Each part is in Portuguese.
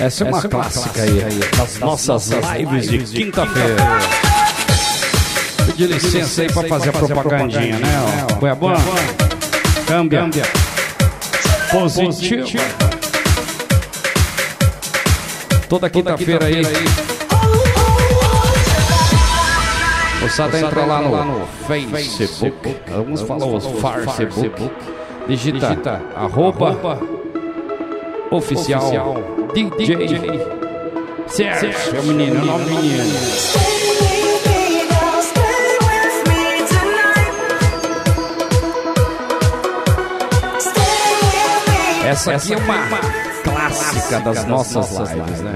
Essa é uma clássica aí das nossas lives de quinta-feira. Pedir licença aí pra fazer a propagandinha, né? Goiabana, câmbia, positivo. Toda quinta-feira aí. Moçada, entra lá no Facebook. Alguns falam os Facebook. Digita @oficial DJ Sérgio. É o menino, é o nome do menino. Essa aqui é uma clássica das nossas lives, né?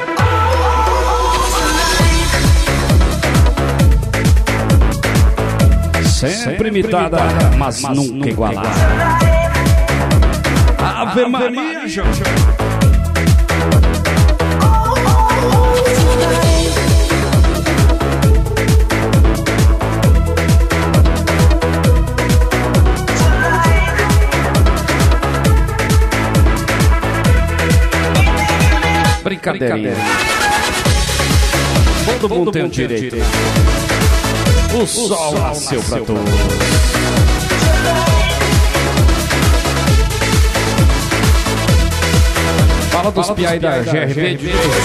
Sempre imitada, mas nunca igualada. Ave Maria, Jojo. Brincadeira. Todo mundo tem o direito. O sol nasceu pra todos. Fala dos piai da GRB.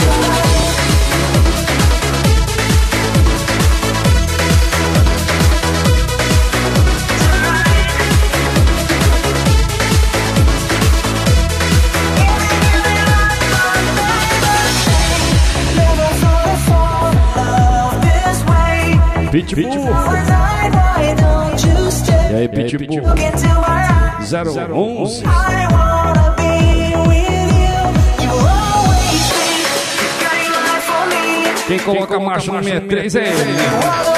Pitbull. E aí, Pitbull? 011. Quem coloca a marcha no 63 é ele, né?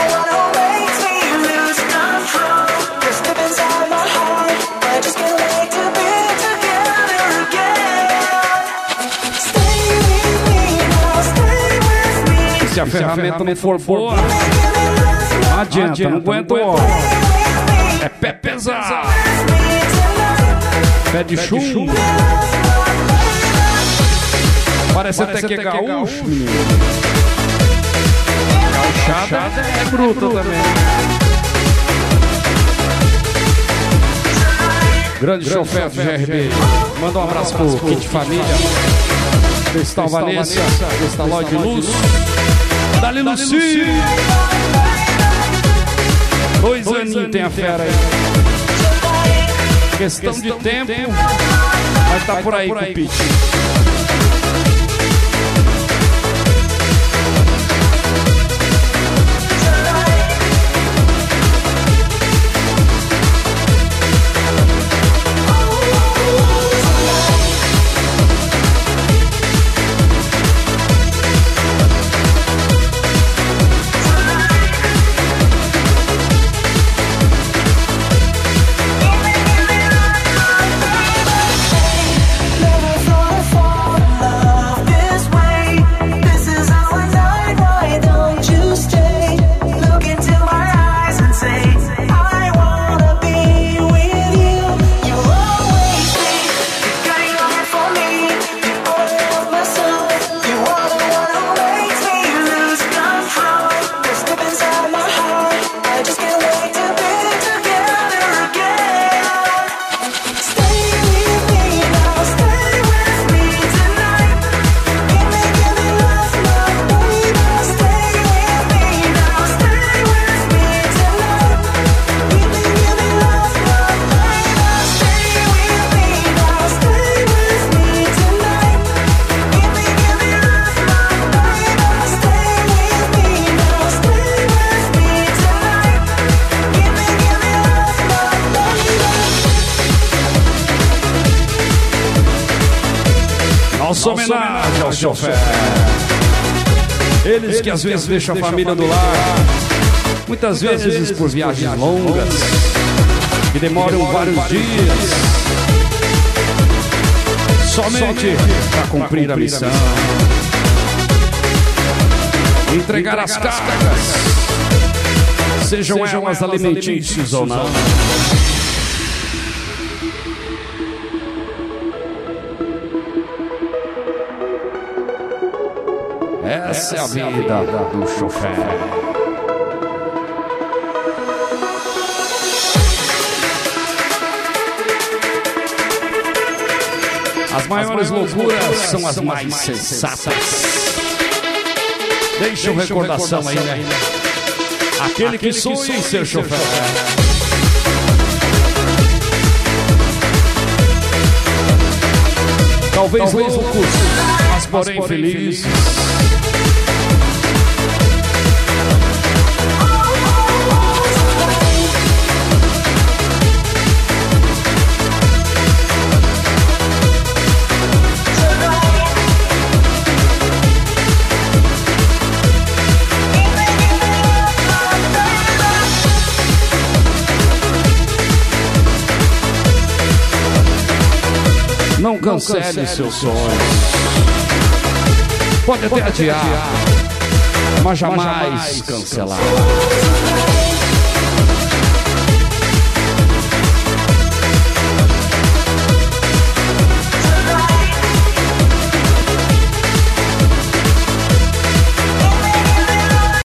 Se a ferramenta não for boa, não adianta, não aguenta o óleo. É pé pesado. Pé de chumbo. Parece até que é gaúcho, menino. Gauchada é bruta também. Grande chofer do GRB. Manda um abraço pro Kit Família. Cristal Vanessa. Cristal Lloyd Luz. Dali Luci. 2 aninhos tem a fera aí. Questão de tempo. Vai estar por aí com o Pete. Nossa homenagem ao chofer. Eles que às vezes deixam a família do lar, muitas vezes por viagens longas, que demoram vários dias, somente para cumprir a missão, entregar as cargas, sejam elas alimentícias ou não. Essa é a vida do chofer. As maiores loucuras são as mais sensatas. Deixa uma recordação aí, né? Aquele que sonha em ser chofer. Talvez loucos, mas porém felizes. Não cancele seus sonhos. Pode até adiar, mas jamais cancelar.